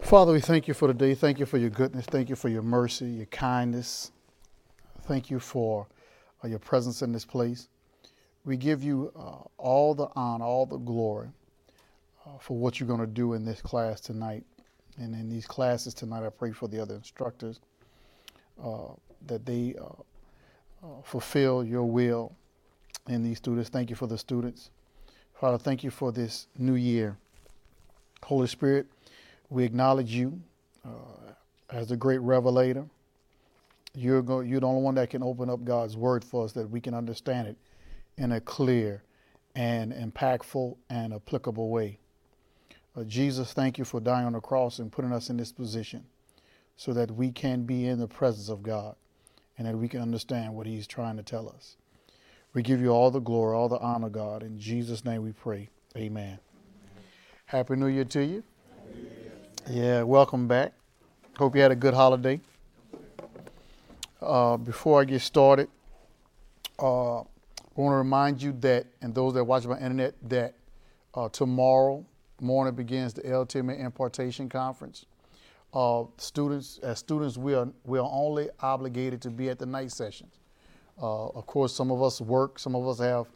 Father, we thank you for today. Thank you for your goodness. Thank you for your mercy, your kindness. Thank you for your presence in this place. We give you all the honor, all the glory for what you're going to do in this class tonight. And in these classes tonight, I pray for the other instructors that they fulfill your will in these students. Thank you for the students. Father, thank you for this new year. Holy Spirit, we acknowledge you as the great revelator. You're the only one that can open up God's word for us that we can understand it in a clear and impactful and applicable way. Jesus, thank you for dying on the cross and putting us in this position so that we can be in the presence of God and that we can understand what he's trying to tell us. We give you all the glory, all the honor, God. In Jesus' name we pray. Amen. Happy New Year to you. Yeah, welcome back. Hope you had a good holiday. Before I get started, I want to remind you that, and those that watch my internet, that tomorrow morning begins the Ultimate Impartation Conference. Students, we are only obligated to be at the night sessions. Of course, some of us work, some of us have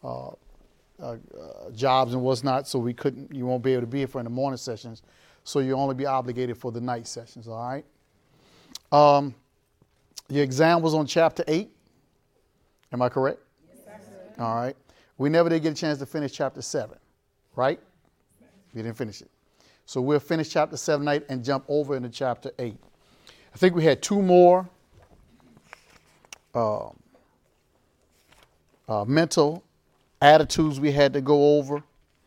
jobs and what's not, so you won't be able to be here for in the morning sessions. So you'll only be obligated for the night sessions, all right? Your exam was on chapter 8. Am I correct? Yes, sir. All right. We never did get a chance to finish chapter 7, right? We didn't finish it. So we'll finish chapter 7 tonight and jump over into chapter 8. I think we had two more mental attitudes we had to go over.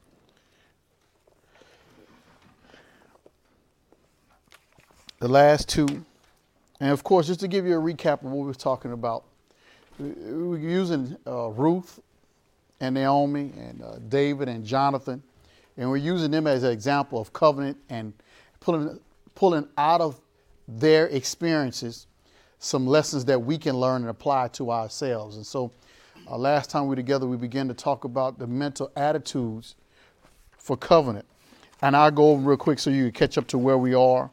The last two. And of course, just to give you a recap of what we were talking about, we were using Ruth and Naomi and David and Jonathan, and we're using them as an example of covenant and pulling out of their experiences some lessons that we can learn and apply to ourselves. And so last time we were together, we began to talk about the mental attitudes for covenant. And I'll go over real quick so you can catch up to where we are.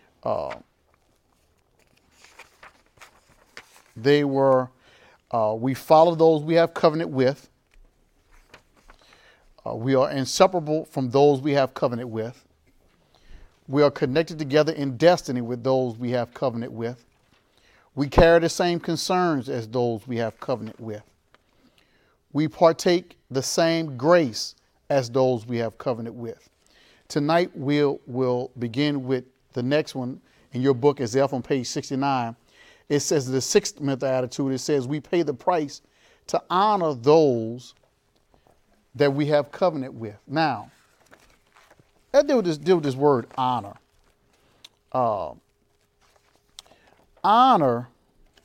They were, we follow those we have covenant with. We are inseparable from those we have covenant with. We are connected together in destiny with those we have covenant with. We carry the same concerns as those we have covenant with. We partake the same grace as those we have covenant with. Tonight we'll begin with the next one in your book as on page 69. It says the sixth mental attitude. It says we pay the price to honor those that we have covenant with. Now, let's deal with this word honor. Honor,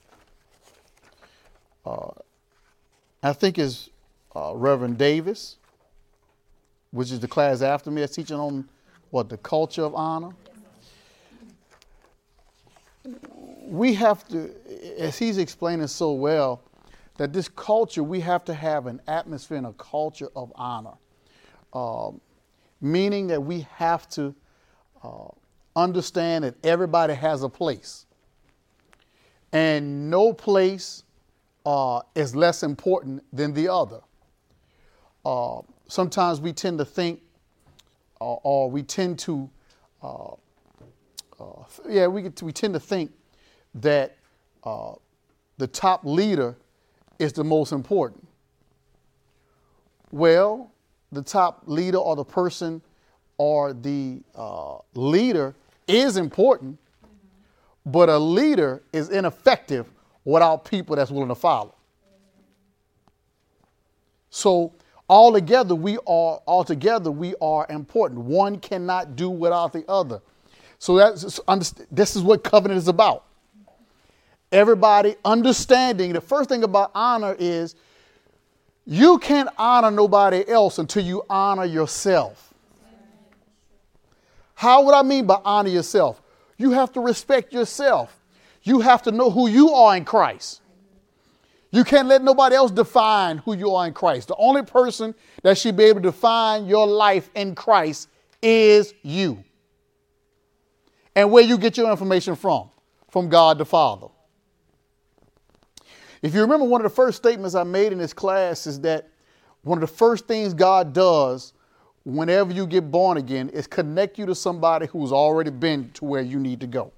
I think is Reverend Davis, which is the class after me, that's teaching on the culture of honor. We have to, as he's explaining so well, that this culture, we have to have an atmosphere and a culture of honor, meaning that we have to understand that everybody has a place, and no place is less important than the other. Sometimes we tend to think, we tend to think that the top leader is the most important. Well, the top leader or the person or the leader is important, but a leader is ineffective without people that's willing to follow. So altogether we are important. One cannot do without the other. So this is what covenant is about. Everybody understanding the first thing about honor is you can't honor nobody else until you honor yourself. How would I mean by honor yourself? You have to respect yourself. You have to know who you are in Christ. You can't let nobody else define who you are in Christ. The only person that should be able to define your life in Christ is you. and where you get your information from God the Father. If you remember, one of the first statements I made in this class is that one of the first things God does whenever you get born again is connect you to somebody who's already been to where you need to go.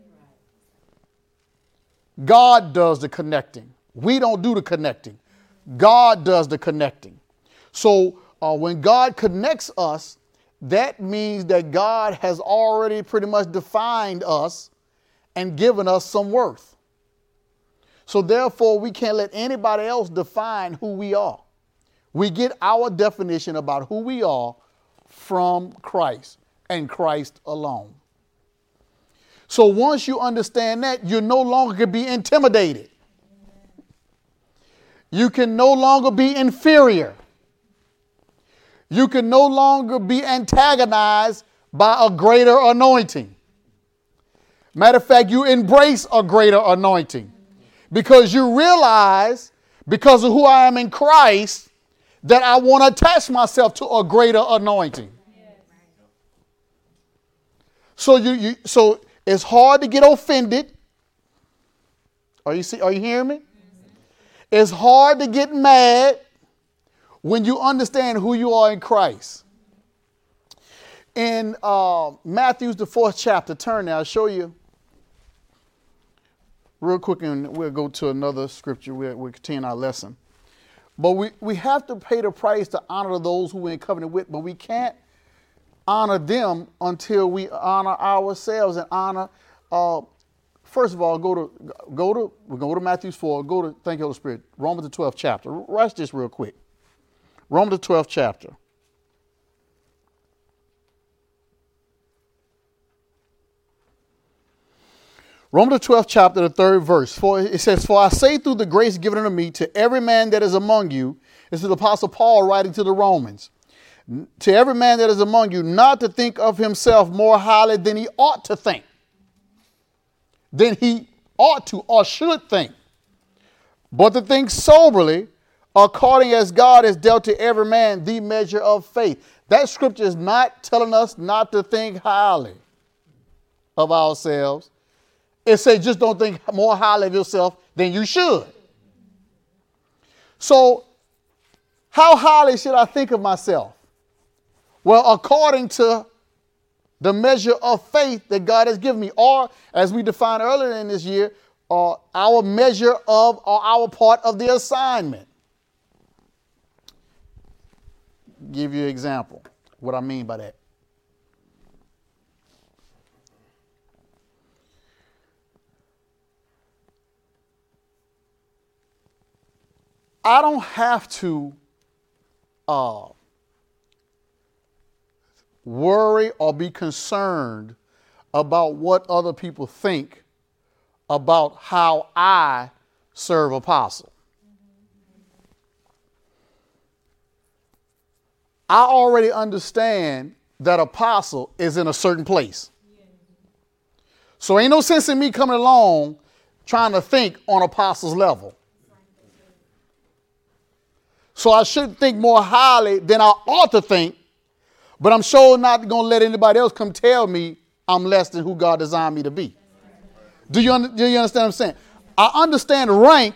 God does the connecting. We don't do the connecting. God does the connecting. So when God connects us, that means that God has already pretty much defined us and given us some worth. So therefore, we can't let anybody else define who we are. We get our definition about who we are from Christ and Christ alone. So once you understand that, you no longer can be intimidated. You can no longer be inferior. You can no longer be antagonized by a greater anointing. Matter of fact, you embrace a greater anointing because you realize, because of who I am in Christ, that I want to attach myself to a greater anointing. So it's hard to get offended. Are you hearing me? It's hard to get mad when you understand who you are in Christ. In Matthew, the 4th chapter, turn there, I'll show you real quick, and we'll go to another scripture. We'll continue our lesson. But we have to pay the price to honor those who we're in covenant with, but we can't honor them until we honor ourselves and honor. First of all, we'll go to Matthew 4. Thank you, Holy Spirit. Romans the 12th chapter. Watch this real quick. Romans the 12th chapter. Romans the 12th chapter, the 3rd verse. For it says, "For I say through the grace given unto me to every man that is among you," this is the Apostle Paul writing to the Romans, "to every man that is among you, not to think of himself more highly than he ought to think, than he ought to or should think, but to think soberly, according as God has dealt to every man the measure of faith." That scripture is not telling us not to think highly of ourselves. It says just don't think more highly of yourself than you should. So how highly should I think of myself? Well, according to the measure of faith that God has given me, or as we defined earlier in this year, our measure of, or our part of the assignment. Give you an example, what I mean by that. I don't have to worry or be concerned about what other people think about how I serve apostle. I already understand that apostle is in a certain place. So ain't no sense in me coming along trying to think on apostle's level. So I should think more highly than I ought to think, but I'm sure not going to let anybody else come tell me I'm less than who God designed me to be. Do you understand what I'm saying? I understand rank.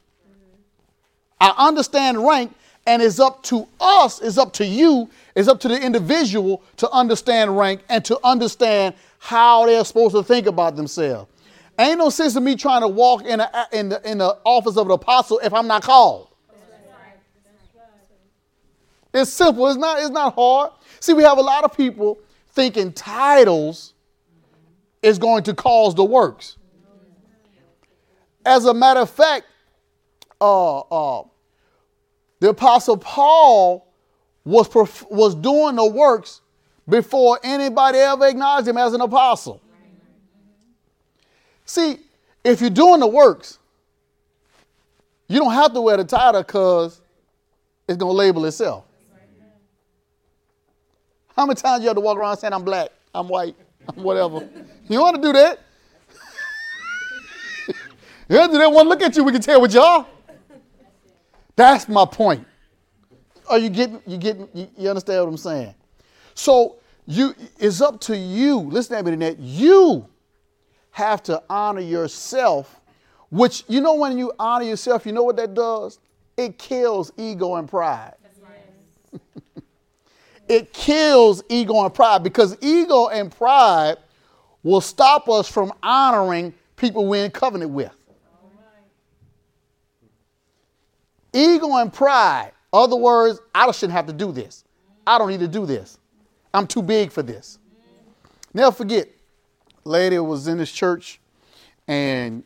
And it's up to us, it's up to you, it's up to the individual to understand rank and to understand how they're supposed to think about themselves. Ain't no sense in me trying to walk in the office of an apostle if I'm not called. It's simple. It's not hard. See, we have a lot of people thinking titles is going to cause the works. As a matter of fact, the Apostle Paul was doing the works before anybody ever acknowledged him as an apostle. See, if you're doing the works, you don't have to wear the title because it's going to label itself. How many times you have to walk around saying, I'm black, I'm white, I'm whatever? You don't want to do that. You have to do that one look at you, we can tell what you are. That's my point. Are you understand what I'm saying? So It's up to you. Listen to me, Annette. You have to honor yourself, which, you know, when you honor yourself, you know what that does? It kills ego and pride. It kills ego and pride, because ego and pride will stop us from honoring people we're in covenant with. Ego and pride. Other words, I shouldn't have to do this. I don't need to do this. I'm too big for this. Never forget, lady was in this church, and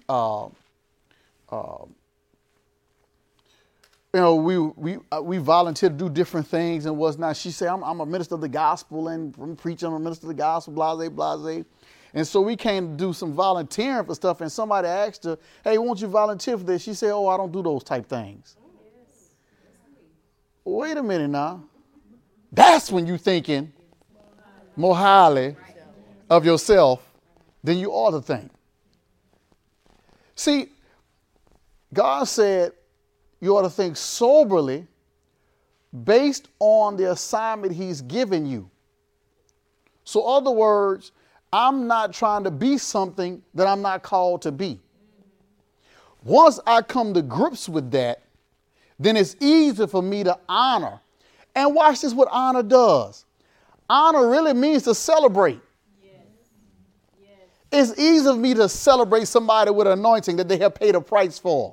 we volunteered to do different things and whatnot. She said, I'm a minister of the gospel, and I'm preaching, I'm a minister of the gospel, blase, blase. And so we came to do some volunteering for stuff, and somebody asked her, hey, won't you volunteer for this? She said, oh, I don't do those type things. Wait a minute now. That's when you're thinking more highly of yourself than you ought to think. See, God said you ought to think soberly based on the assignment he's given you. So, in other words, I'm not trying to be something that I'm not called to be. Once I come to grips with that, then it's easy for me to honor. And watch this, what honor does. Honor really means to celebrate. Yes. Yes. It's easy for me to celebrate somebody with an anointing that they have paid a price for.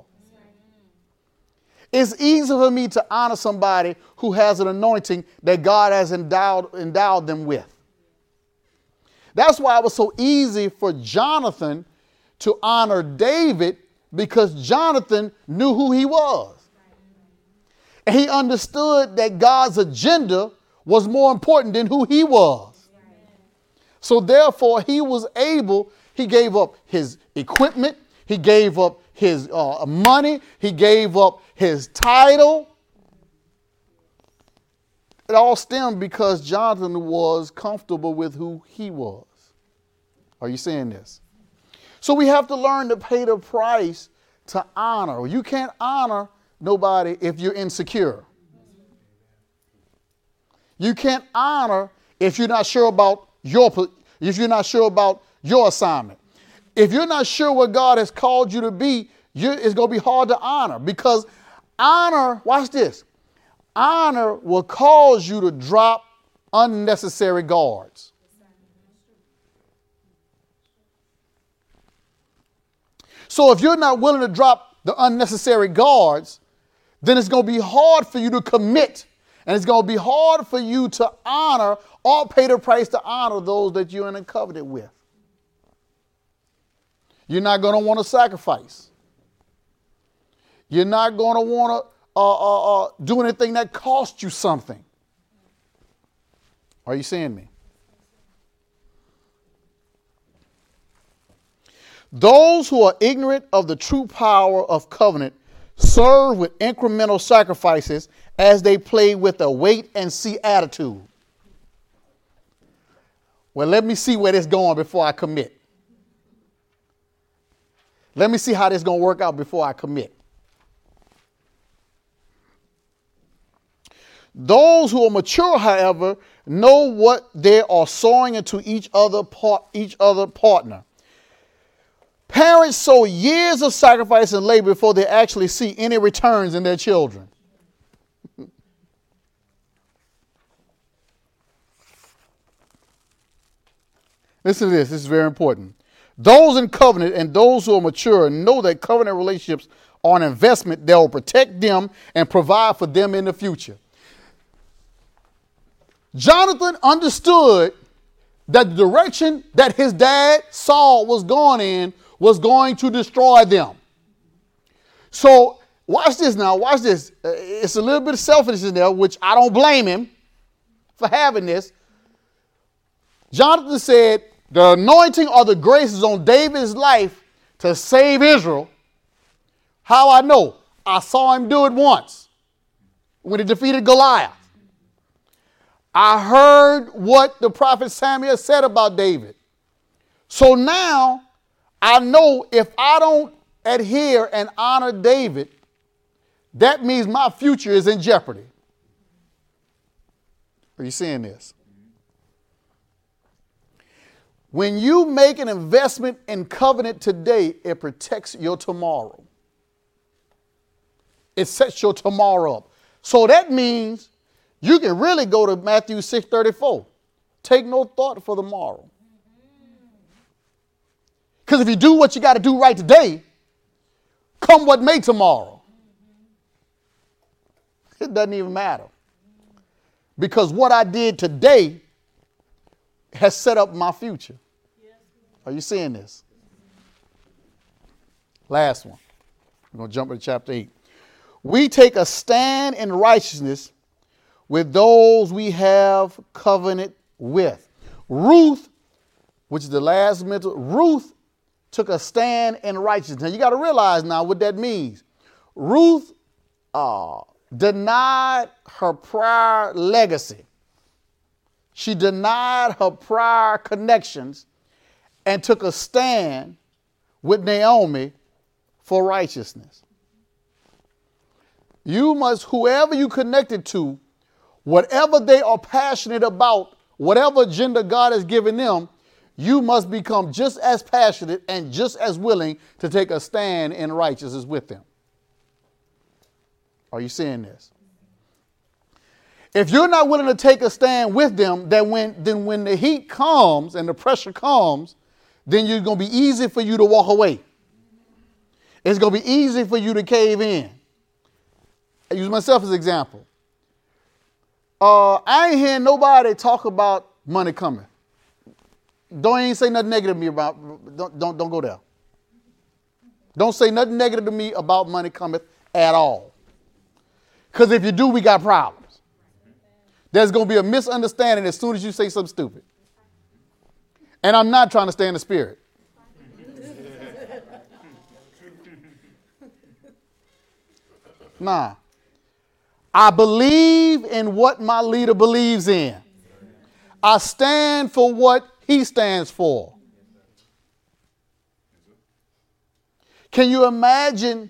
It's easy for me to honor somebody who has an anointing that God has endowed them with. That's why it was so easy for Jonathan to honor David, because Jonathan knew who he was. And he understood that God's agenda was more important than who he was. So therefore, he gave up his equipment, he gave up his money, he gave up his title. It all stemmed because Jonathan was comfortable with who he was. Are you seeing this? So we have to learn to pay the price to honor. You can't honor nobody if you're insecure. You can't honor if you're not sure about your assignment. If you're not sure what God has called you to be, it's going to be hard to honor, because honor, watch this, honor will cause you to drop unnecessary guards. So if you're not willing to drop the unnecessary guards, then it's going to be hard for you to commit, and it's going to be hard for you to honor or pay the price to honor those that you're in a covenant with. You're not going to want to sacrifice. You're not going to want to do anything that costs you something. Are you seeing me? Those who are ignorant of the true power of covenant serve with incremental sacrifices as they play with a wait and see attitude. Well, let me see where this is going before I commit. Let me see how this is going to work out before I commit. Those who are mature, however, know what they are sowing into each other partner. Parents sow years of sacrifice and labor before they actually see any returns in their children. Listen to this. This is very important. Those in covenant and those who are mature know that covenant relationships are an investment that will protect them and provide for them in the future. Jonathan understood that the direction that his dad Saul was going in was going to destroy them. So watch this now. Watch this. It's a little bit of selfishness in there, which I don't blame him for having this. Jonathan said, the anointing or the grace is on David's life to save Israel. How I know? I saw him do it once when he defeated Goliath. I heard what the prophet Samuel said about David. So now I know if I don't adhere and honor David, that means my future is in jeopardy. Are you seeing this? When you make an investment in covenant today, it protects your tomorrow. It sets your tomorrow up. So that means you can really go to Matthew 6:34. Take no thought for the morrow. Because if you do what you got to do right today, come what may tomorrow, it doesn't even matter. Because what I did today has set up my future. Are you seeing this? Last one. We're going to jump into chapter 8. We take a stand in righteousness with those we have covenant with. Ruth, which is the last mental, Ruth took a stand in righteousness. Now you got to realize now what that means. Ruth denied her prior legacy. She denied her prior connections and took a stand with Naomi for righteousness. You must, whoever you connected to, whatever they are passionate about, whatever agenda God has given them, you must become just as passionate and just as willing to take a stand in righteousness with them. Are you seeing this? If you're not willing to take a stand with them, then when the heat comes and the pressure comes, then it's going to be easy for you to walk away. It's going to be easy for you to cave in. I use myself as an example. I ain't hearing nobody talk about money coming. Don't even say nothing negative to me about, don't go there. Don't say nothing negative to me about money cometh at all. Because if you do, we got problems. There's going to be a misunderstanding as soon as you say something stupid. And I'm not trying to stay in the spirit. Nah. I believe in what my leader believes in. I stand for what he stands for. Can you imagine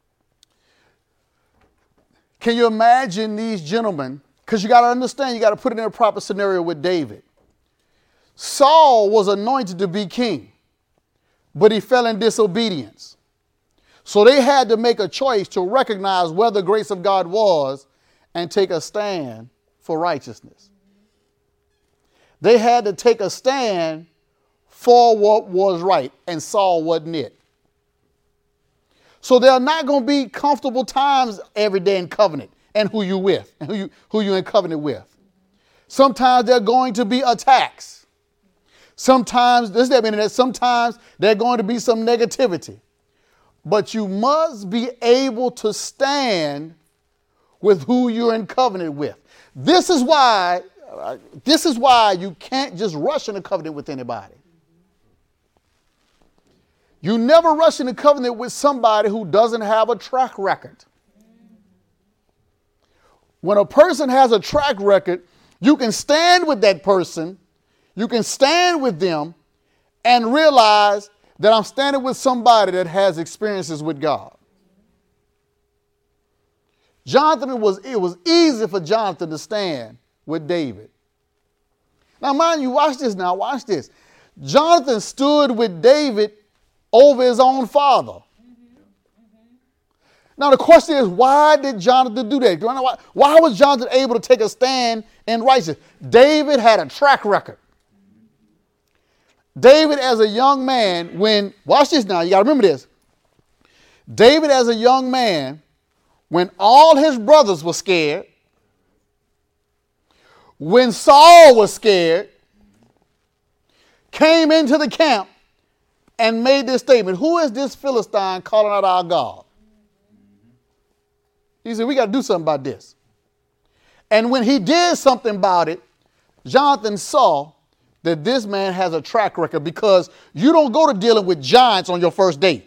these gentlemen? Because you got to understand, you got to put it in a proper scenario with David. Saul was anointed to be king, but he fell in disobedience. So they had to make a choice to recognize where the grace of God was and take a stand for righteousness. They had to take a stand for what was right, and Saul wasn't it. So there are not going to be comfortable times every day in covenant and who you with and who you in covenant with. Sometimes there are going to be attacks. Sometimes there are going to be some negativity. But you must be able to stand with who you're in covenant with. This is why you can't just rush into covenant with anybody. You never rush into covenant with somebody who doesn't have a track record. When a person has a track record, you can stand with that person, you can stand with them and realize that I'm standing with somebody that has experiences with God. It was easy for Jonathan to stand with David. Now, mind you, watch this. Jonathan stood with David over his own father. Now, the question is, why did Jonathan do that? Why was Jonathan able to take a stand in righteousness? David had a track record. David as a young man, watch this now, you got to remember this. David as a young man, when all his brothers were scared, when Saul was scared, came into the camp and made this statement: who is this Philistine calling out our God? He said, we got to do something about this. And when he did something about it, Jonathan saw that this man has a track record, because you don't go to dealing with giants on your first date.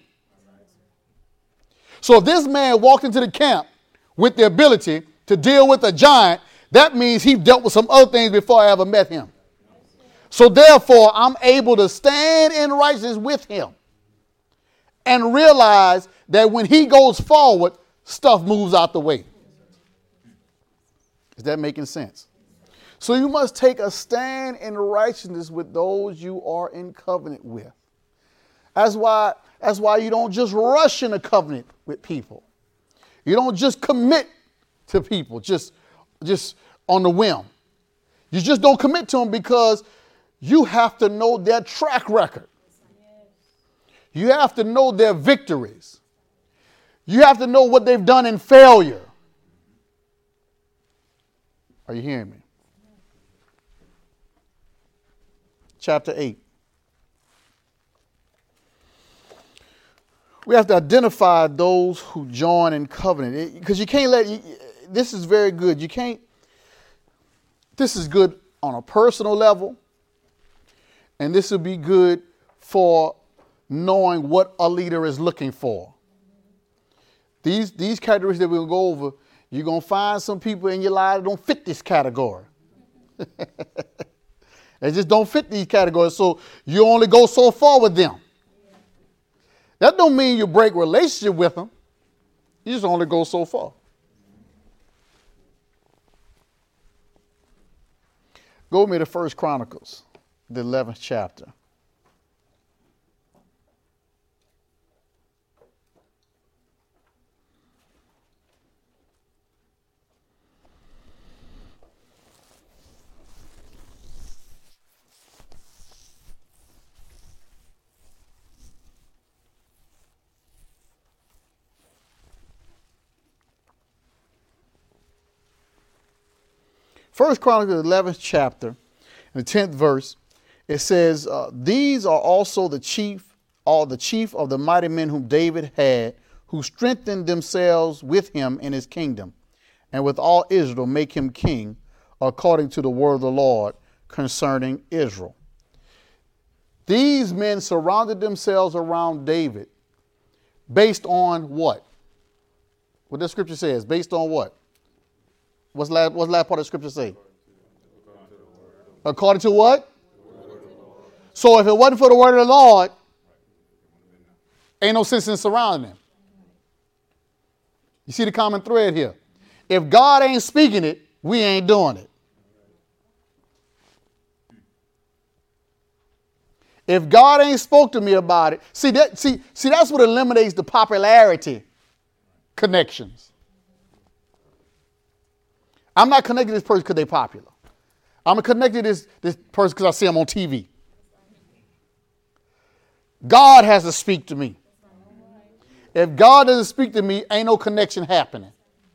So if this man walked into the camp with the ability to deal with a giant, that means he dealt with some other things before I ever met him. So therefore, I'm able to stand in righteousness with him and realize that when he goes forward, stuff moves out the way. Is that making sense? So you must take a stand in righteousness with those you are in covenant with. That's why you don't just rush in a covenant with people. You don't just commit to people just on the whim. You just don't commit to them because you have to know their track record. You have to know their victories. You have to know what they've done in failure. Are you hearing me? Chapter 8. We have to identify those who join in covenant, because you can't this is very good. This is good on a personal level, and this will be good for knowing what a leader is looking for. These categories that we'll go over, you're going to find some people in your life that don't fit this category. They just don't fit these categories, so you only go so far with them. That don't mean you break relationship with them. You just only go so far. Go with me to 1 Chronicles, the 11th chapter. First Chronicles, 11th chapter, in the 10th verse, it says, these are also the chief of the mighty men whom David had, who strengthened themselves with him in his kingdom, and with all Israel make him king, according to the word of the Lord concerning Israel. These men surrounded themselves around David based on what? What the scripture says, based on what? What's the last part of the scripture say? According to what? So if it wasn't for the word of the Lord, ain't no sense in surrounding them. You see the common thread here. If God ain't speaking it, we ain't doing it. If God ain't spoke to me about it, see that's what eliminates the popularity connections. I'm not connected to this person because they're popular. I'm connected to this person because I see them on TV. God has to speak to me. If God doesn't speak to me, ain't no connection happening.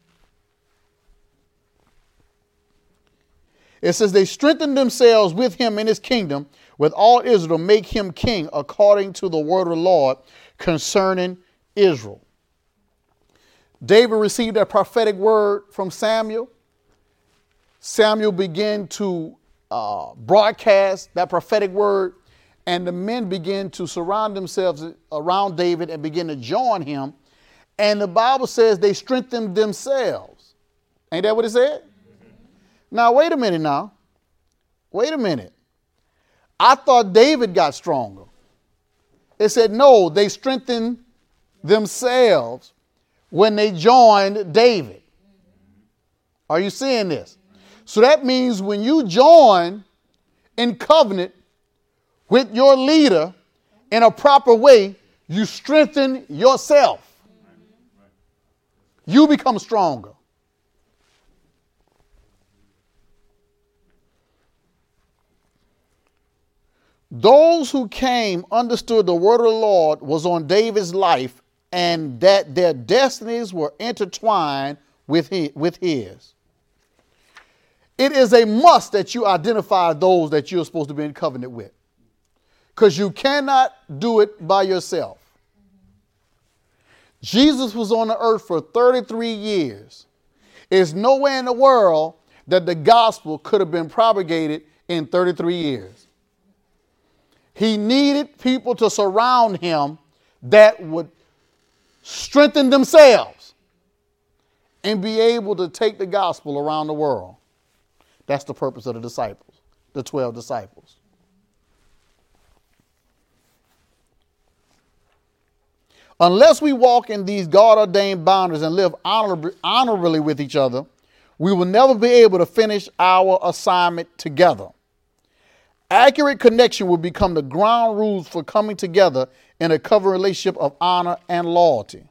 It says they strengthened themselves with him in his kingdom, with all Israel, make him king according to the word of the Lord concerning Israel. David received a prophetic word from Samuel. Samuel began to broadcast that prophetic word, and the men began to surround themselves around David and begin to join him. And the Bible says they strengthened themselves. Ain't that what it said? Now, wait a minute now. Wait a minute. I thought David got stronger. It said, no, they strengthened themselves when they joined David. Are you seeing this? So that means when you join in covenant with your leader in a proper way, you strengthen yourself. You become stronger. Those who came understood the word of the Lord was on David's life and that their destinies were intertwined with his. It is a must that you identify those that you're supposed to be in covenant with, because you cannot do it by yourself. Jesus was on the earth for 33 years. There's nowhere in the world that the gospel could have been propagated in 33 years. He needed people to surround him that would strengthen themselves and be able to take the gospel around the world. That's the purpose of the disciples, the 12 disciples. Unless we walk in these God-ordained boundaries and live honorably with each other, we will never be able to finish our assignment together. Accurate connection will become the ground rules for coming together in a covenant relationship of honor and loyalty.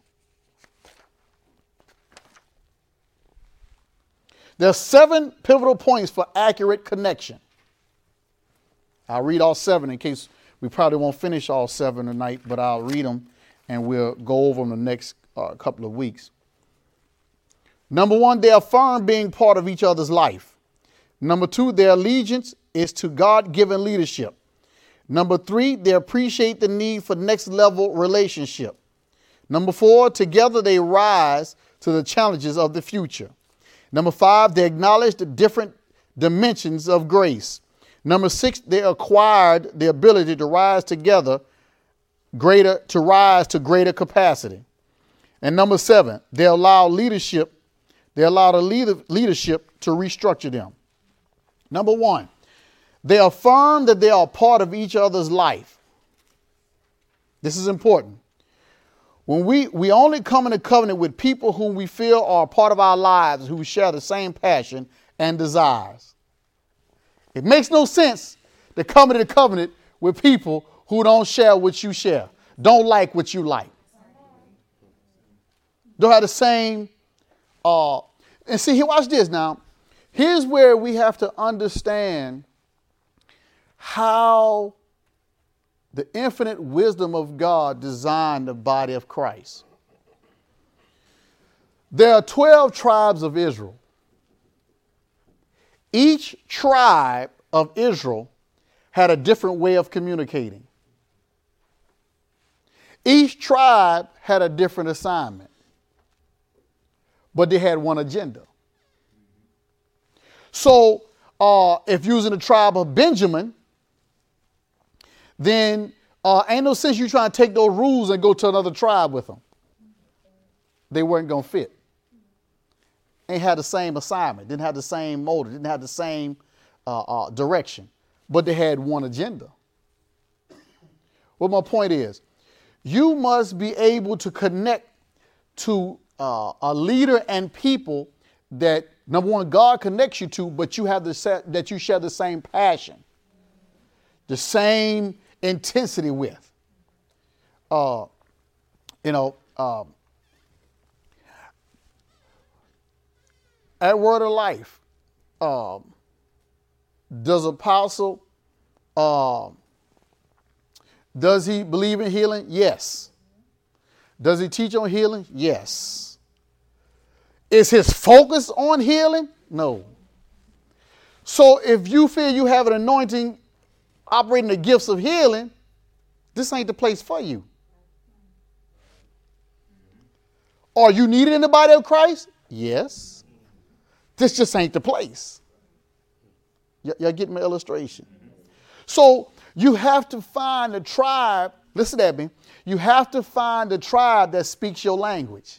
There are 7 pivotal points for accurate connection. I'll read all 7 in case we probably won't finish all 7 tonight, but I'll read them and we'll go over them the next couple of weeks. Number 1, they affirm being part of each other's life. Number 2, their allegiance is to God-given leadership. Number 3, they appreciate the need for next level relationship. Number 4, together they rise to the challenges of the future. Number 5, they acknowledge the different dimensions of grace. Number 6, they acquired the ability to rise together, to rise to greater capacity. And number 7, they allow the leadership to restructure them. Number 1, they affirm that they are part of each other's life. This is important. When we only come into covenant with people whom we feel are part of our lives, who share the same passion and desires. It makes no sense to come into the covenant with people who don't share what you share, don't like what you like, don't have the same. And see, watch this now. Here's where we have to understand how the infinite wisdom of God designed the body of Christ. There are 12 tribes of Israel. Each tribe of Israel had a different way of communicating. Each tribe had a different assignment, but they had one agenda. So if you're in the tribe of Benjamin, then ain't no sense you trying to take those rules and go to another tribe with them. They weren't going to fit. Ain't had the same assignment, didn't have the same motive, didn't have the same direction, but they had one agenda. What my point is, you must be able to connect to a leader and people that, number 1, God connects you to, but you have that you share the same passion, the same intensity with. At Word of Life, does Apostle, does he believe in healing? Yes. Does he teach on healing? Yes. Is his focus on healing? No. So if you feel you have an anointing operating the gifts of healing, this ain't the place for you. Are you needed in the body of Christ? Yes. This just ain't the place. Y'all get my illustration? So you have to find a tribe. Listen at me. You have to find a tribe that speaks your language.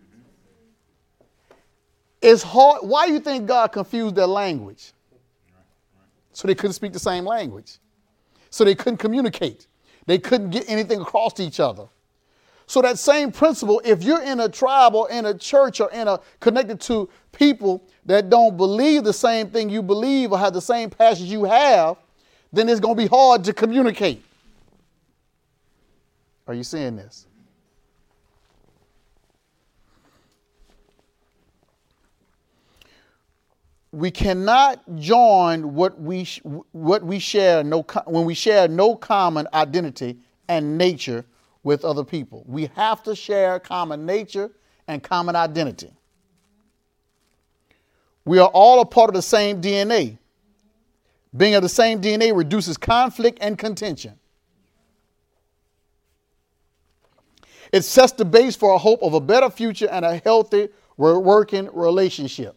It's hard. Why do you think God confused their language? So they couldn't speak the same language. So they couldn't communicate. They couldn't get anything across to each other. So that same principle, if you're in a tribe or in a church or connected to people that don't believe the same thing you believe or have the same passions you have, then it's going to be hard to communicate. Are you seeing this? We cannot join when we share no common identity and nature with other people. We have to share common nature and common identity. We are all a part of the same DNA. Being of the same DNA reduces conflict and contention. It sets the base for a hope of a better future and a healthy working relationship.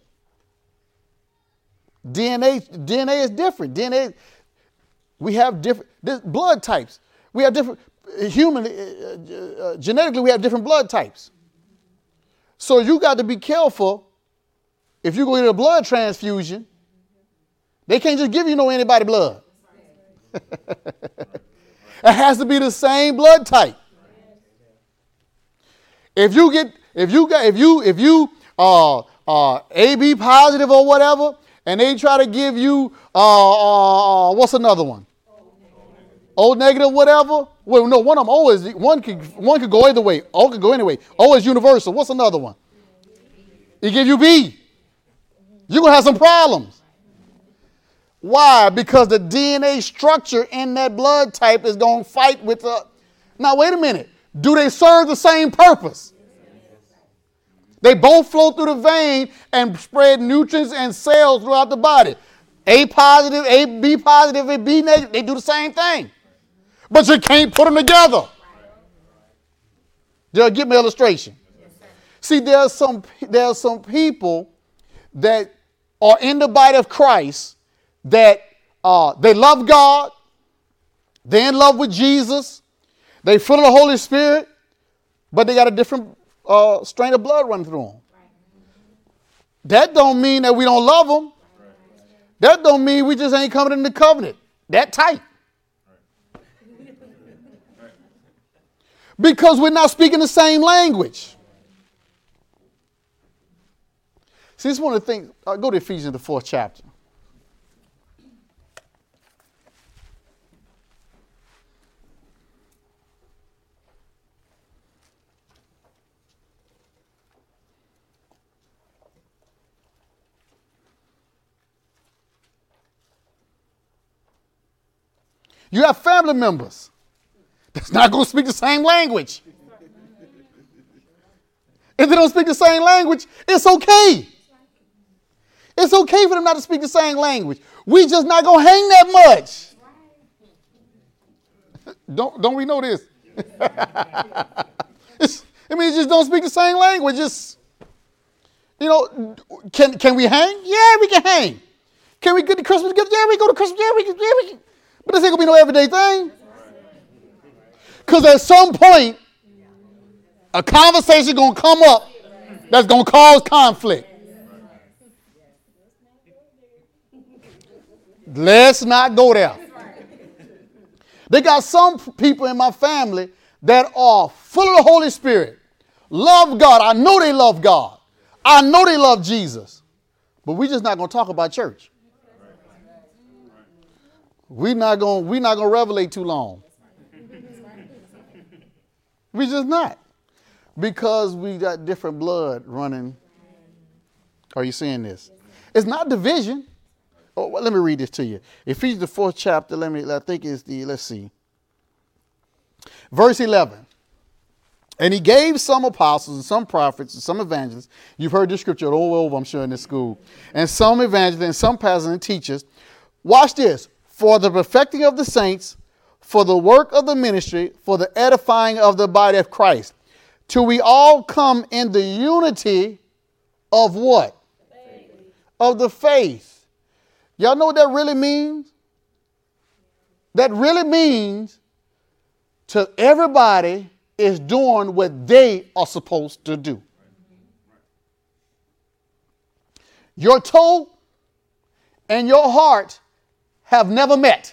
DNA is different. We have different blood types. We have different genetically, we have different blood types. So you got to be careful. If you go get a blood transfusion, they can't just give you anybody blood. It has to be the same blood type. If you AB positive or whatever, and they try to give you, what's another one? O negative, whatever. Well, no, one of them O is, one could go either way. O could go anyway. O is universal. What's another one? He give you B. You're going to have some problems. Why? Because the DNA structure in that blood type is going to fight with the... Now, wait a minute. Do they serve the same purpose? They both flow through the vein and spread nutrients and cells throughout the body. A positive, A, B positive, A, B negative, they do the same thing. But you can't put them together. Just give me an illustration. See, there are some people that are in the body of Christ that they love God, they're in love with Jesus, they full of the Holy Spirit, but they got a different strain of blood running through them. That don't mean that we don't love them. That don't mean we just ain't coming in the covenant that tight. Because we're not speaking the same language. See, this is one of the things. Go to Ephesians, the 4th chapter. You have family members that's not going to speak the same language. If they don't speak the same language, it's okay. It's okay for them not to speak the same language. We just not going to hang that much. Don't we know this? You just don't speak the same language. Can we hang? Yeah, we can hang. Can we get the Christmas gift? Yeah, we go to Christmas. Yeah, we can. But this ain't going to be no everyday thing. Because at some point, a conversation going to come up that's going to cause conflict. Let's not go there. They got some people in my family that are full of the Holy Spirit, love God. I know they love God. I know they love Jesus. But we're just not going to talk about church. We're not going to revelate too long. We just not. Because we got different blood running. Are you seeing this? It's not division. Oh, well, let me read this to you. Ephesians the 4th chapter. Let's see. Verse 11. And he gave some apostles and some prophets and some evangelists. You've heard this scripture all over, I'm sure, in this school. And some evangelists and some pastors and teachers. Watch this. For the perfecting of the saints, for the work of the ministry, for the edifying of the body of Christ, till we all come in the unity of what? Faith. Of the faith. Y'all know what that really means? That really means to everybody is doing what they are supposed to do. Your toe and your heart have never met.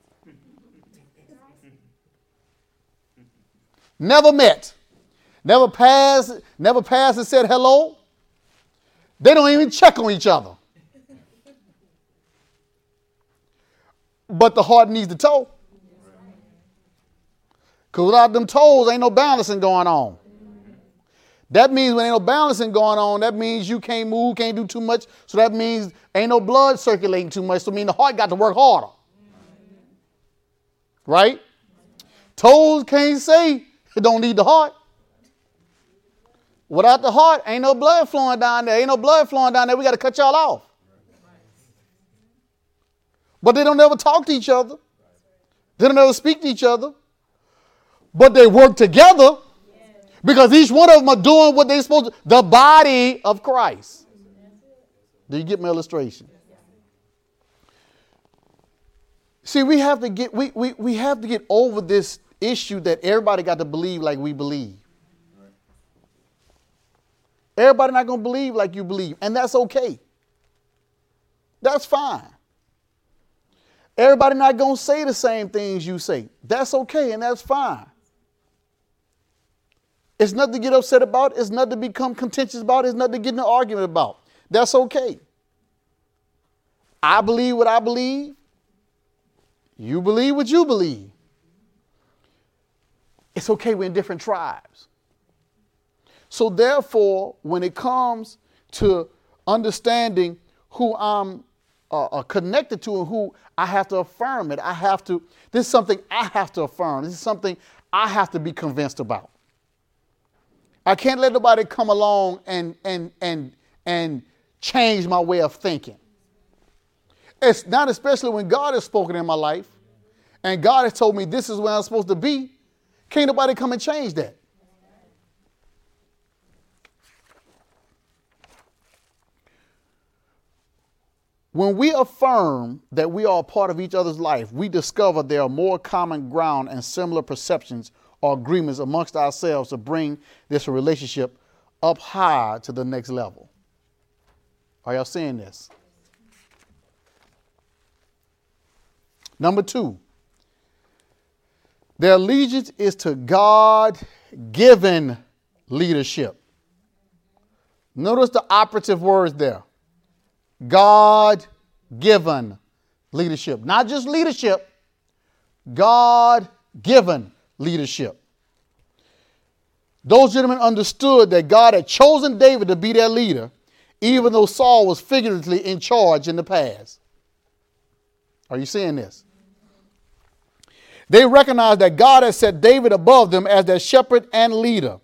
Never met. Never passed and said hello. They don't even check on each other. But the heart needs the toe. Because without them toes, ain't no balancing going on. That means when ain't no balancing going on, that means you can't move, can't do too much. So that means ain't no blood circulating too much. So I mean the heart got to work harder. Right? Toes can't say it don't need the heart. Without the heart, ain't no blood flowing down there. Ain't no blood flowing down there. We got to cut y'all off. But they don't ever talk to each other. They don't ever speak to each other. But they work together because each one of them are doing what they're supposed to. The body of Christ. Do you get my illustration? See, we have to get over this issue that everybody got to believe like we believe. Everybody not going to believe like you believe, and that's okay. That's fine. Everybody not going to say the same things you say. That's okay, and that's fine. It's nothing to get upset about. It's nothing to become contentious about. It's nothing to get in an argument about. That's okay. I believe what I believe. You believe what you believe. It's okay, we're in different tribes. So therefore, when it comes to understanding who I'm connected to and who I have to affirm it, this is something I have to affirm. This is something I have to be convinced about. I can't let nobody come along and change my way of thinking. It's not, especially when God has spoken in my life and God has told me this is where I'm supposed to be. Can't nobody come and change that. When we affirm that we are a part of each other's life, we discover there are more common ground and similar perceptions or agreements amongst ourselves to bring this relationship up high to the next level. Are y'all seeing this? Number 2, their allegiance is to God-given leadership. Notice the operative words there. God-given leadership. Not just leadership, God-given leadership. Those gentlemen understood that God had chosen David to be their leader, even though Saul was figuratively in charge in the past. Are you seeing this? They recognized that God had set David above them as their shepherd and leader.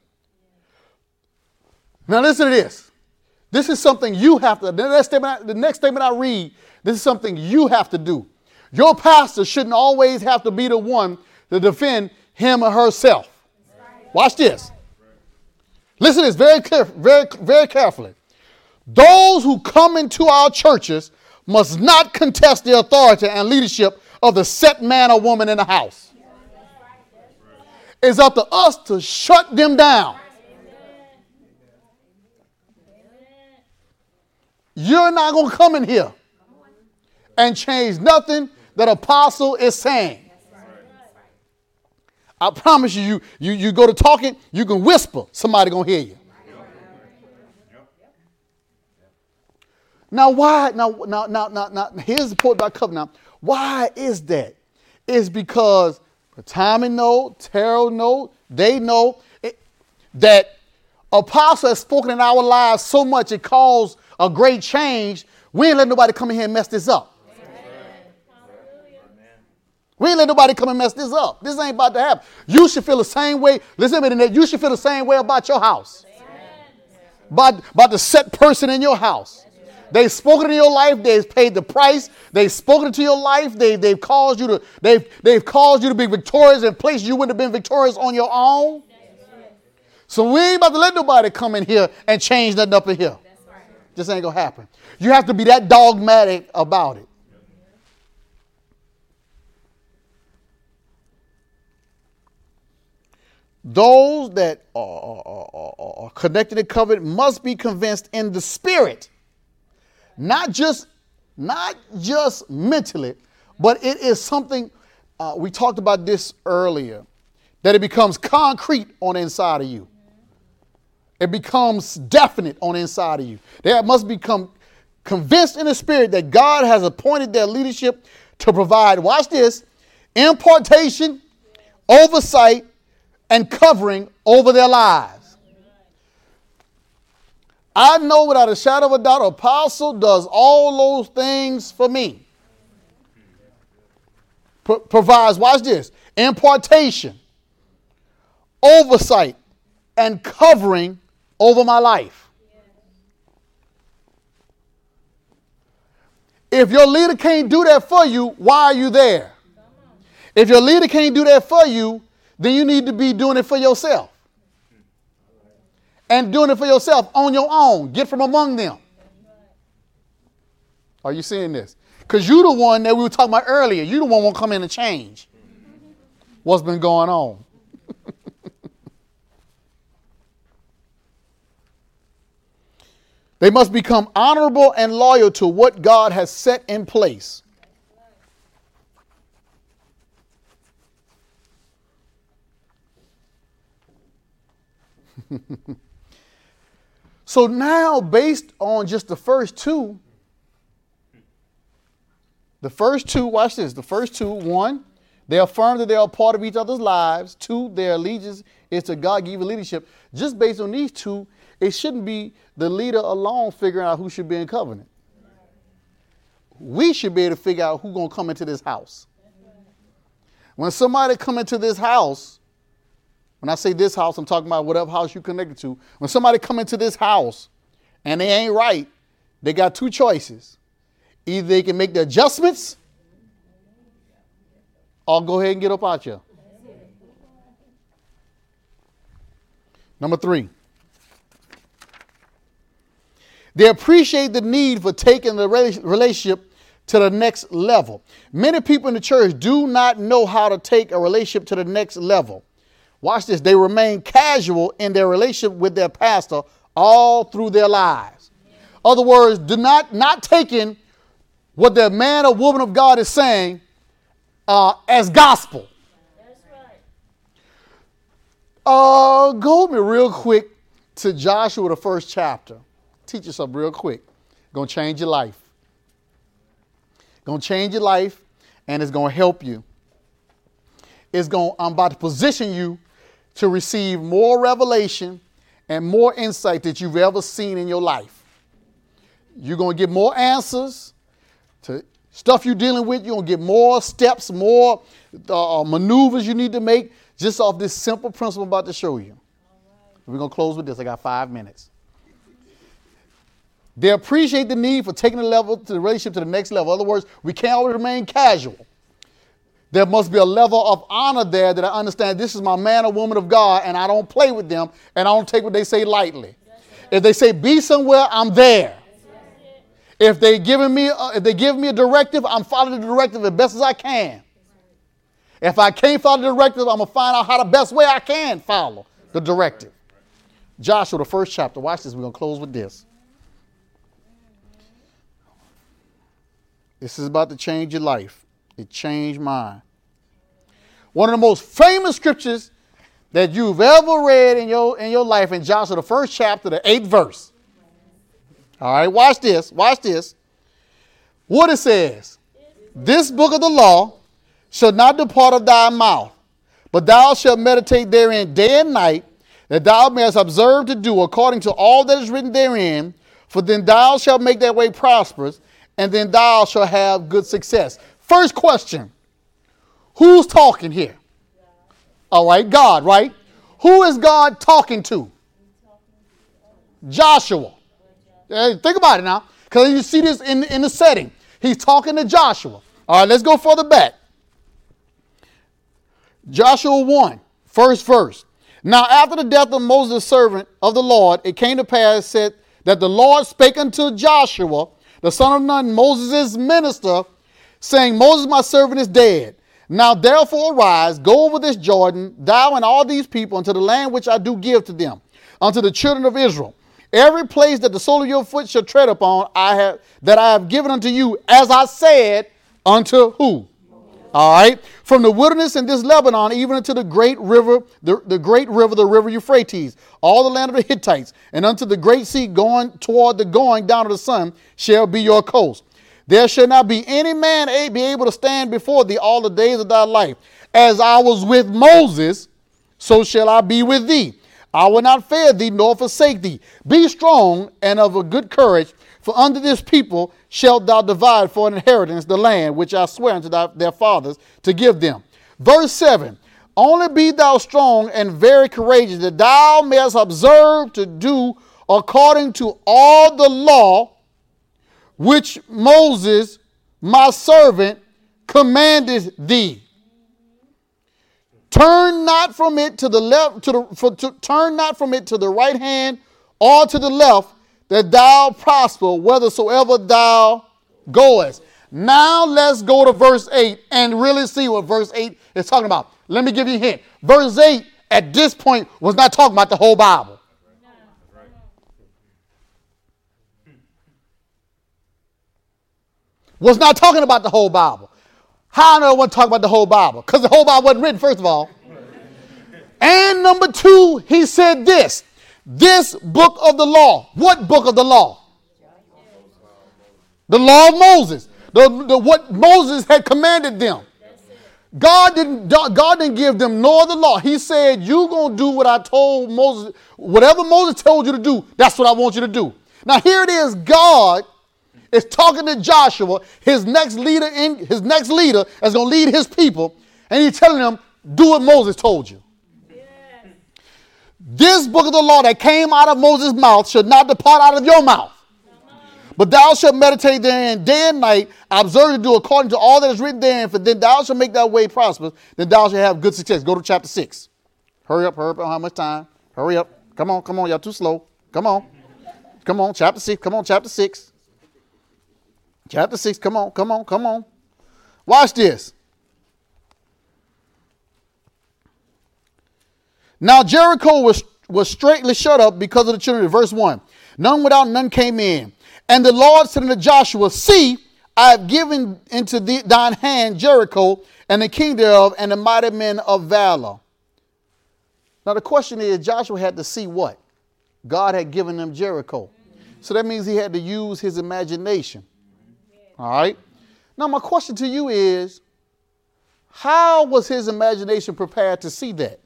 Now listen to this. This is something you have to, the next statement I read, this is something you have to do. Your pastor shouldn't always have to be the one to defend him or herself. Watch this. Listen to this very carefully. Those who come into our churches must not contest the authority and leadership of the set man or woman in the house. It's up to us to shut them down. You're not going to come in here and change nothing that apostle is saying. I promise you, you go to talking, you can whisper, somebody going to hear you. Now why, now, here's the point about covenant. Now, why is that? It's because Tommy know, Terrell know, they know that apostle has spoken in our lives so much it caused a great change. We ain't let nobody come in here and mess this up. We ain't let nobody come and mess this up. This ain't about to happen. You should feel the same way. Listen to me, you should feel the same way about your house. About the set person in your house. They've spoken in your life. They've paid the price. They've spoken into your life. They've caused you to be victorious in places you wouldn't have been victorious on your own. So we ain't about to let nobody come in here and change nothing up in here. Just ain't gonna happen. You have to be that dogmatic about it. Those that are connected and covered must be convinced in the spirit. Not just mentally, but it is something, we talked about this earlier, that it becomes concrete on the inside of you. It becomes definite on the inside of you. They must become convinced in the spirit that God has appointed their leadership to provide, watch this, impartation, oversight, and covering over their lives. I know without a shadow of a doubt, apostle does all those things for me. Provides, watch this, impartation, oversight, and covering over my life. If your leader can't do that for you, why are you there? If your leader can't do that for you, then you need to be doing it for yourself. And doing it for yourself on your own. Get from among them. Are you seeing this? Because you're the one that we were talking about earlier. You're the one who won't come in and change what's been going on. They must become honorable and loyal to what God has set in place. So now, based on just the first two, watch this. The first two, one, they affirm that they are part of each other's lives. Two, their allegiance is to God-given leadership. Just based on these two, it shouldn't be the leader alone figuring out who should be in covenant. We should be able to figure out who's going to come into this house. When somebody come into this house, when I say this house, I'm talking about whatever house you're connected to. When somebody come into this house and they ain't right, they got two choices. Either they can make the adjustments or go ahead and get up out here. Number 3. They appreciate the need for taking the relationship to the next level. Many people in the church do not know how to take a relationship to the next level. Watch this. They remain casual in their relationship with their pastor all through their lives. Other words, not taking what the man or woman of God is saying as gospel. That's right. Go with me real quick to Joshua, the 1st chapter. Teach you something real quick. Going to change your life. Going to change your life, and it's going to help you. I'm about to position you to receive more revelation and more insight that you've ever seen in your life. You're going to get more answers to stuff you're dealing with. You're going to get more steps, more maneuvers you need to make just off this simple principle I'm about to show you. We're going to close with this. I got 5 minutes. They appreciate the need for taking the relationship to the next level. In other words, we can't always remain casual. There must be a level of honor there that I understand this is my man or woman of God, and I don't play with them, and I don't take what they say lightly. If they say be somewhere, I'm there. If they give me a directive, I'm following the directive as best as I can. If I can't follow the directive, I'm going to find out how the best way I can follow the directive. Joshua, the 1st chapter. Watch this. We're going to close with this. This is about to change your life. It changed mine. One of the most famous scriptures that you've ever read in your life in Joshua, the 1st chapter, the 8th verse. All right, watch this. Watch this. What it says. This book of the law shall not depart of thy mouth, but thou shalt meditate therein day and night, that thou mayest observe to do according to all that is written therein, for then thou shalt make thy way prosperous, and then thou shalt have good success. First question. Who's talking here? All right, God, right? Who is God talking to? Joshua. Think about it now, because you see this in the setting. He's talking to Joshua. All right, let's go further back. Joshua 1, 1st verse. Now after the death of Moses, the servant of the Lord, it came to pass that the Lord spake unto Joshua, the son of Nun, Moses' minister, saying, Moses, my servant, is dead. Now therefore arise, go over this Jordan, thou and all these people, unto the land which I do give to them, unto the children of Israel. Every place that the sole of your foot shall tread upon, I have given unto you, as I said unto who? All right. From the wilderness in this Lebanon, even unto the great river, the river Euphrates, all the land of the Hittites, and unto the great sea going toward the going down of the sun shall be your coast. There shall not be any man be able to stand before thee all the days of thy life. As I was with Moses, so shall I be with thee. I will not fail thee nor forsake thee. Be strong and of a good courage, for unto this people shalt thou divide for an inheritance the land which I swear unto their fathers to give them. Verse 7, only be thou strong and very courageous, that thou mayest observe to do according to all the law which Moses, my servant, commanded thee. Turn not from it to the left, turn not from it to the right hand or to the left, that thou prosper whithersoever thou goest. Now let's go to verse 8 and really see what verse 8 is talking about. Let me give you a hint. Verse 8 at this point was not talking about the whole Bible. Was not talking about the whole Bible. How I know I wasn't talking about the whole Bible? Because the whole Bible wasn't written, first of all. And number 2, he said this. this book of the law. What book of the law? The law of Moses. What Moses had commanded them. God didn't give them no other law. He said, you're going to do what I told Moses. Whatever Moses told you to do, that's what I want you to do. Now here it is. God is talking to Joshua, his next leader that's going to lead his people. And he's telling them, do what Moses told you. Yes. This book of the law that came out of Moses' mouth should not depart out of your mouth. But thou shalt meditate therein day and night, observe to do according to all that is written therein, for then thou shalt make thy way prosperous, then thou shalt have good success. Go to chapter 6. Hurry up, how much time? Hurry up. Come on, y'all too slow. Come on, chapter 6, chapter 6. Chapter 6, come on. Watch this. Now Jericho was straightly shut up because of the children. Verse 1. None without, none came in. And the Lord said unto Joshua, see, I have given into thine hand Jericho, and the king thereof, and the mighty men of valor. Now the question is, Joshua had to see what? God had given them Jericho. So that means he had to use his imagination. All right. Now my question to you is, how was his imagination prepared to see that?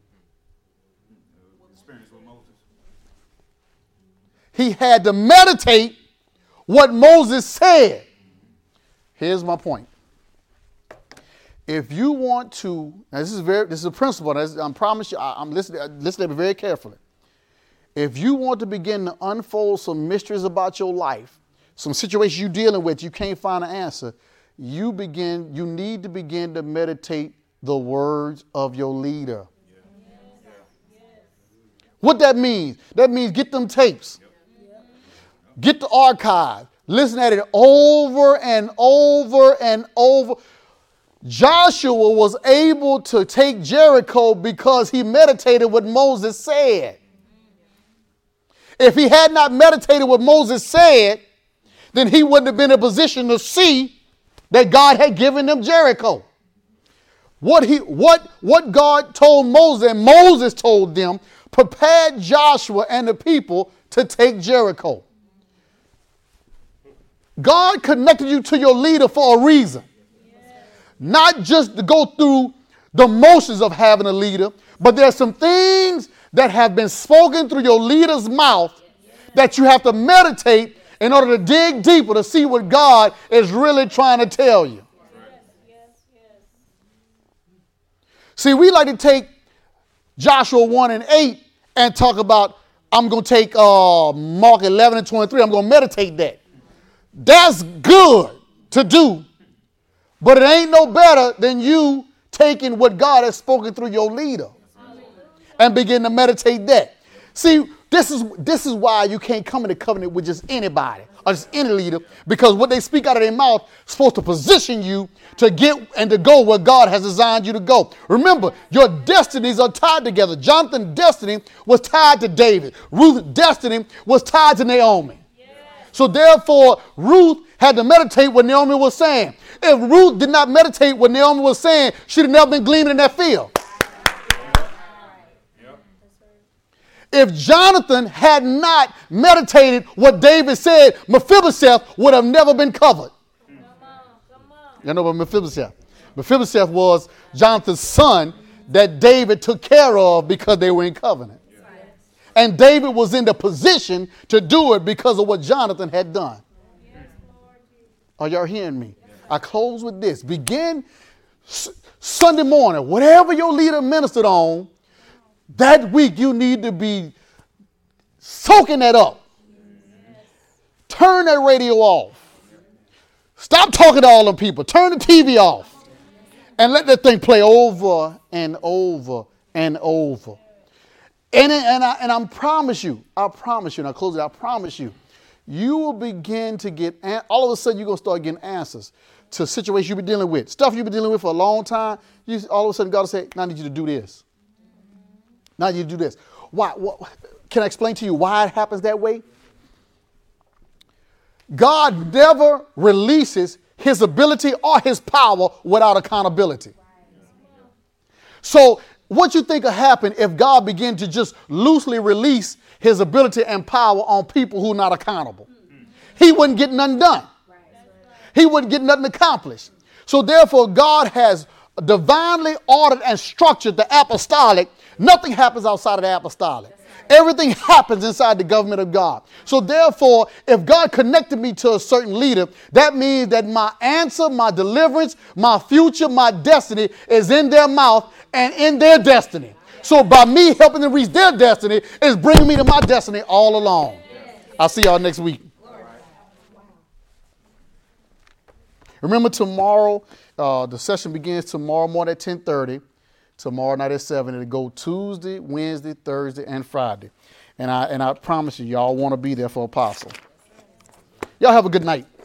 He had to meditate what Moses said. Here's my point. If you want to, now this is a principle. I promise you, I'm listening to it very carefully. If you want to begin to unfold some mysteries about your life, some situations you're dealing with, you can't find an answer, you need to begin to meditate the words of your leader. What that means? That means get them tapes. Get the archive. Listen at it over and over and over. Joshua was able to take Jericho because he meditated what Moses said. If he had not meditated what Moses said, then he wouldn't have been in a position to see that God had given them Jericho. What God told Moses and Moses told them prepared Joshua and the people to take Jericho. God connected you to your leader for a reason. Not just to go through the motions of having a leader, but there are some things that have been spoken through your leader's mouth that you have to meditate in order to dig deeper to see what God is really trying to tell you. See, we like to take Joshua 1 and 8 and talk about, I'm going to take Mark 11 and 23. I'm going to meditate that. That's good to do, but it ain't no better than you taking what God has spoken through your leader and begin to meditate that. See, this is why you can't come into covenant with just anybody or just any leader, because what they speak out of their mouth is supposed to position you to get and to go where God has designed you to go. Remember, your destinies are tied together. Jonathan's destiny was tied to David. Ruth's destiny was tied to Naomi. So therefore, Ruth had to meditate what Naomi was saying. If Ruth did not meditate what Naomi was saying, she'd have never been gleaning in that field. If Jonathan had not meditated what David said, Mephibosheth would have never been covered. You know about Mephibosheth? Mephibosheth was Jonathan's son that David took care of because they were in covenant. And David was in the position to do it because of what Jonathan had done. Are y'all hearing me? I close with this. Begin Sunday morning, whatever your leader ministered on, that week you need to be soaking that up. Turn that radio off. Stop talking to all them people. Turn the TV off. And let that thing play over and over and over. And I promise you, and I'll close it, I promise you, you will begin to get, all of a sudden you're going to start getting answers to situations you've been dealing with. Stuff you've been dealing with for a long time, all of a sudden God will say, now I need you to do this. Now I need you to do this. Why? Can I explain to you why it happens that way? God never releases his ability or his power without accountability. So what you think will happen if God began to just loosely release his ability and power on people who are not accountable? He wouldn't get nothing done. He wouldn't get nothing accomplished. So therefore, God has divinely ordered and structured the apostolic. Nothing happens outside of the apostolic. Everything happens inside the government of God. So therefore, if God connected me to a certain leader, that means that my answer, my deliverance, my future, my destiny is in their mouth and in their destiny. So by me helping them reach their destiny is bringing me to my destiny all along. I'll see y'all next week. Remember tomorrow, the session begins tomorrow morning at 10:30. Tomorrow night at 7. It'll go Tuesday, Wednesday, Thursday, and Friday. And I promise you, y'all want to be there for Apostle. Y'all have a good night.